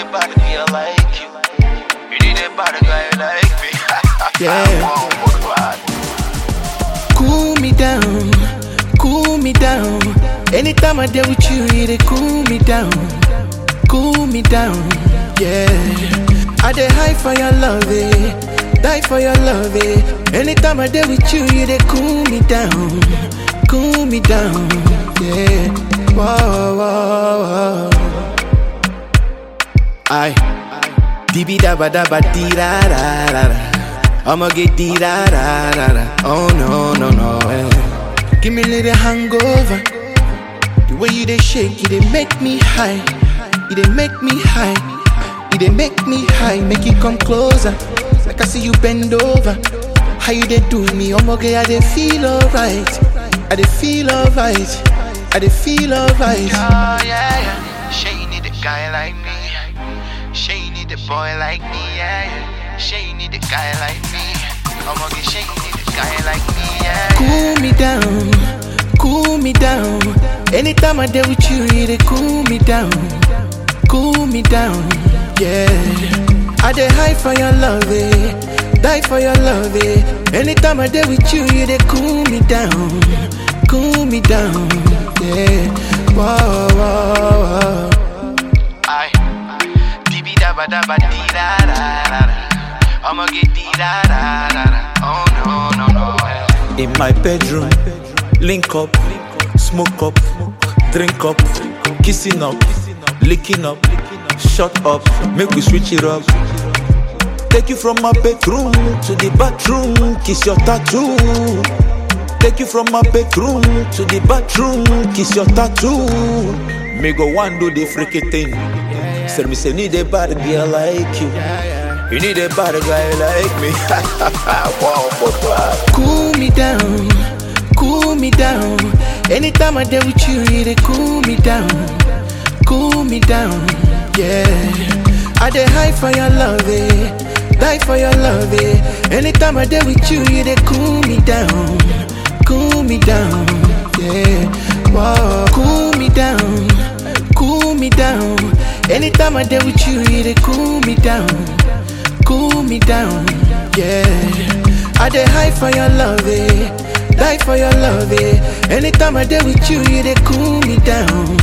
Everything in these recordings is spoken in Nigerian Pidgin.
a bad girl like you. You need a bad guy like me. Yeah. Cool me down, cool me down. Anytime I deal with you, they cool me down, yeah. I dey high for your love, die for your love, Anytime I deal with you, they cool me down, yeah. Whoa, whoa, whoa. Aye. Dibi daba daba di da da da da. I'ma get di da da da da. Oh no no no. Give me a little hangover. The way you dey shake, you dey make me high. You dey make me high. You dey make me high. Make it come closer. Like I see you bend over. How you dey do me? Okay, I dey feel alright. I dey feel alright. I dey feel alright. Oh yeah, yeah. She need a guy like me. She need a boy like me, yeah. She need a guy like me. Get she need a guy like me, yeah. Cool me down, cool me down. Anytime I deal with you, they cool me down, yeah. I dey high for your love, die for your love, Anytime I deal with you, they cool me down, yeah. Whoa, whoa, whoa. Aye. Dibi daba daba di da da da da. I'ma get di da da da da. Oh no no no. In my bedroom, link up, smoke up, drink up, kissing up, licking up, shut up, make we switch it up. Take you from my bedroom to the bathroom, kiss your tattoo. Take you from my bedroom to the bathroom, kiss your tattoo. Me go one do the freaky thing. Say me say need a bad girl like you. You need a bad guy like me. Wow, cool me down, cool me down. Anytime I deal with you, they cool me down, yeah. I dey high for your love, die for your love, Anytime I deal with you, they cool me down, yeah. Whoa, cool me down, Anytime I deal with you, they cool me down, yeah. I dey high for your love, die for your love, Anytime I deal with you, they cool me down,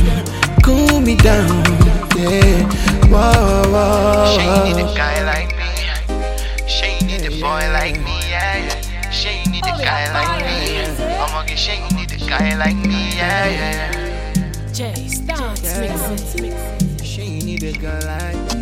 yeah. Whoa, whoa, She whoa. need a guy like me. She need a boy like me, yeah. She need a guy like me. Get she need a guy like me, yeah. Jay, start mixing. She need a girl like